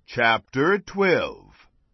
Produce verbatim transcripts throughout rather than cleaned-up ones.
Chapter twelve.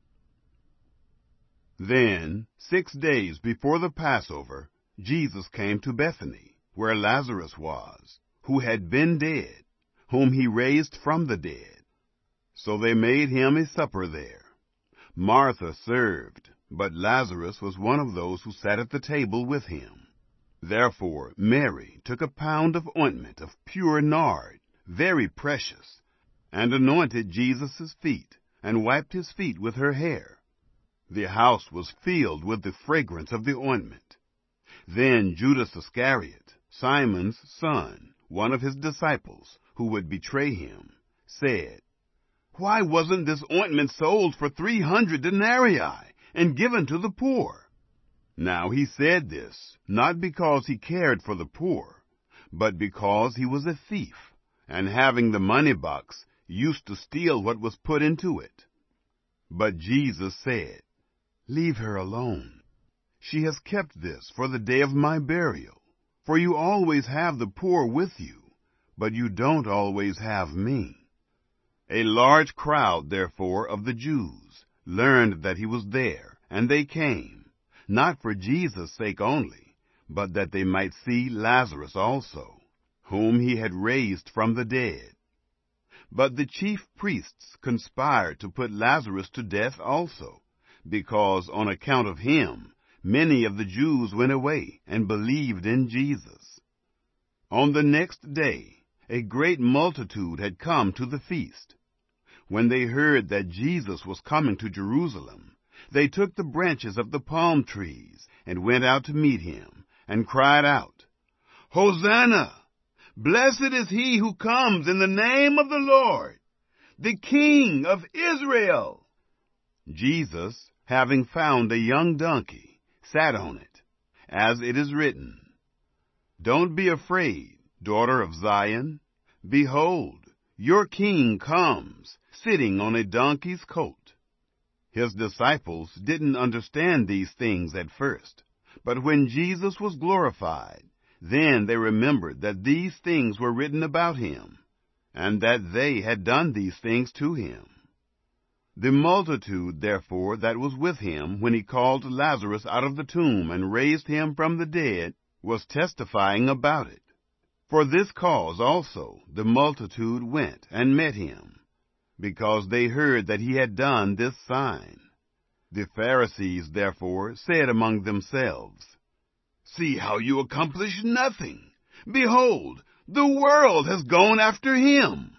Then, six days before the Passover, Jesus came to Bethany, where Lazarus was, who had been dead, whom he raised from the dead. So they made him a supper there. Martha served, but Lazarus was one of those who sat at the table with him. Therefore Mary took a pound of ointment of pure nard, very precious, and anointed Jesus' feet, and wiped his feet with her hair. The house was filled with the fragrance of the ointment. Then Judas Iscariot, Simon's son, one of his disciples, who would betray him, said, "Why wasn't this ointment sold for three hundred denarii and given to the poor?" Now he said this, not because he cared for the poor, but because he was a thief, and having the money box, used to steal what was put into it. But Jesus said, "Leave her alone. She has kept this for the day of my burial. For you always have the poor with you, but you don't always have me." A large crowd, therefore, of the Jews learned that he was there, and they came, not for Jesus' sake only, but that they might see Lazarus also, whom he had raised from the dead. But the chief priests conspired to put Lazarus to death also, because on account of him many of the Jews went away and believed in Jesus. On the next day a great multitude had come to the feast. When they heard that Jesus was coming to Jerusalem, they took the branches of the palm trees and went out to meet him, and cried out, "Hosanna! Blessed is he who comes in the name of the Lord, the King of Israel." Jesus, having found a young donkey, sat on it, as it is written, "Don't be afraid, daughter of Zion. Behold, your king comes, sitting on a donkey's coat." His disciples didn't understand these things at first, but when Jesus was glorified, then they remembered that these things were written about him, and that they had done these things to him. The multitude, therefore, that was with him when he called Lazarus out of the tomb and raised him from the dead, was testifying about it. For this cause also the multitude went and met him, because they heard that he had done this sign. The Pharisees, therefore, said among themselves, "See how you accomplish nothing. Behold, the world has gone after him."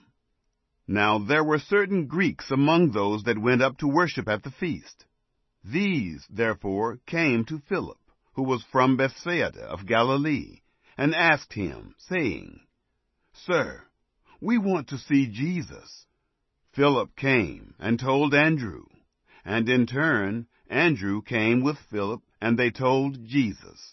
Now there were certain Greeks among those that went up to worship at the feast. These, therefore, came to Philip, who was from Bethsaida of Galilee, and asked him, saying, "Sir, we want to see Jesus." Philip came and told Andrew, and in turn Andrew came with Philip, and they told Jesus.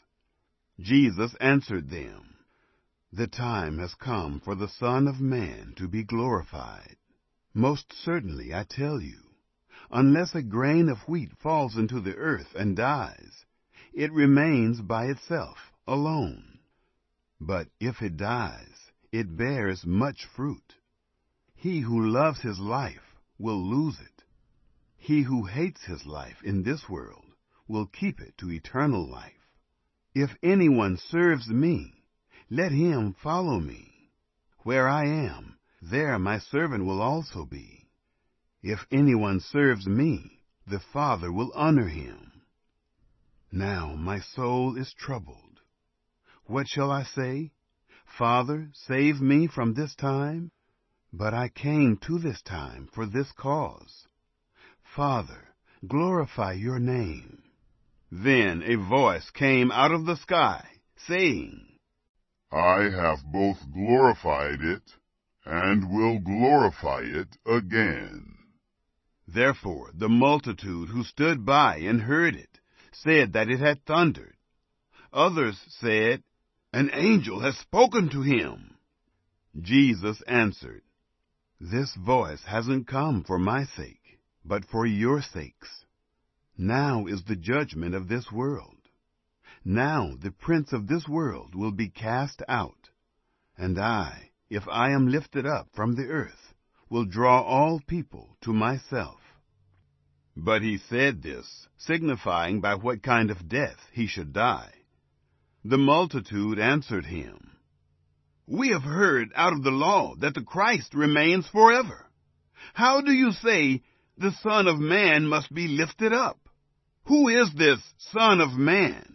Jesus answered them, "The time has come for the Son of Man to be glorified. Most certainly, I tell you, unless a grain of wheat falls into the earth and dies, it remains by itself alone. But if it dies, it bears much fruit. He who loves his life will lose it. He who hates his life in this world will keep it to eternal life. If anyone serves me, let him follow me. Where I am, there my servant will also be. If anyone serves me, the Father will honor him. Now my soul is troubled. What shall I say? Father, save me from this time? But I came to this time for this cause. Father, glorify your name." Then a voice came out of the sky, saying, "I have both glorified it, and will glorify it again." Therefore the multitude who stood by and heard it said that it had thundered. Others said, "An angel has spoken to him." Jesus answered, "This voice hasn't come for my sake, but for your sakes. Now is the judgment of this world. Now the prince of this world will be cast out. And I, if I am lifted up from the earth, will draw all people to myself." But he said this, signifying by what kind of death he should die. The multitude answered him, "We have heard out of the law that the Christ remains forever. How do you say the Son of Man must be lifted up? Who is this Son of Man?"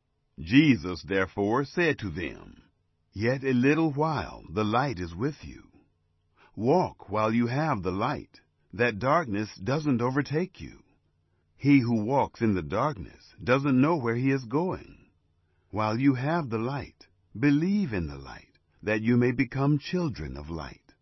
Jesus therefore said to them, "Yet a little while the light is with you. Walk while you have the light, that darkness doesn't overtake you. He who walks in the darkness doesn't know where he is going. While you have the light, believe in the light, that you may become children of light."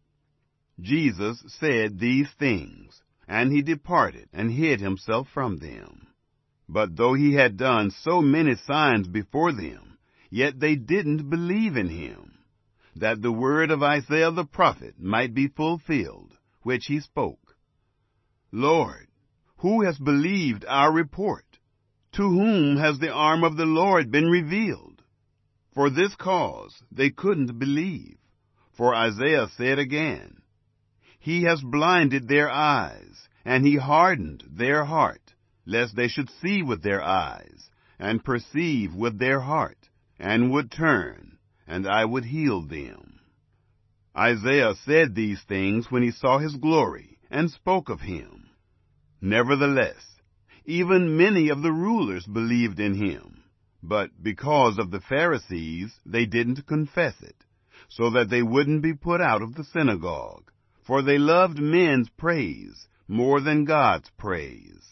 Jesus said these things, and he departed and hid himself from them. But though he had done so many signs before them, yet they didn't believe in him, that the word of Isaiah the prophet might be fulfilled, which he spoke. "Lord, who has believed our report? To whom has the arm of the Lord been revealed?" For this cause they couldn't believe. For Isaiah said again, "He has blinded their eyes, and he hardened their heart, lest they should see with their eyes, and perceive with their heart, and would turn, and I would heal them." Isaiah said these things when he saw his glory, and spoke of him. Nevertheless, even many of the rulers believed in him, but because of the Pharisees they didn't confess it, so that they wouldn't be put out of the synagogue, for they loved men's praise more than God's praise.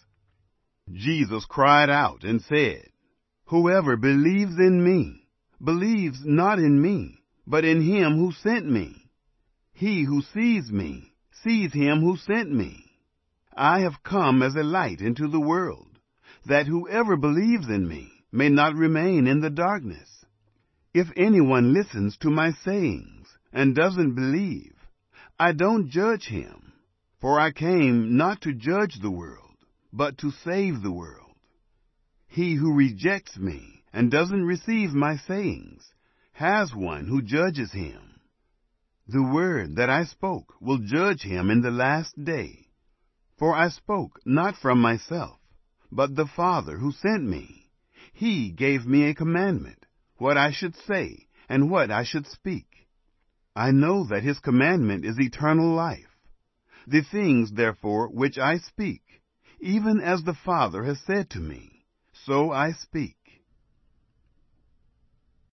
Jesus cried out and said, "Whoever believes in me, believes not in me, but in him who sent me. He who sees me, sees him who sent me. I have come as a light into the world, that whoever believes in me may not remain in the darkness. If anyone listens to my sayings and doesn't believe, I don't judge him, for I came not to judge the world, but to save the world. He who rejects me and doesn't receive my sayings has one who judges him. The word that I spoke will judge him in the last day. For I spoke not from myself, but the Father who sent me. He gave me a commandment, what I should say and what I should speak. I know that his commandment is eternal life. The things, therefore, which I speak, even as the Father has said to me, so I speak.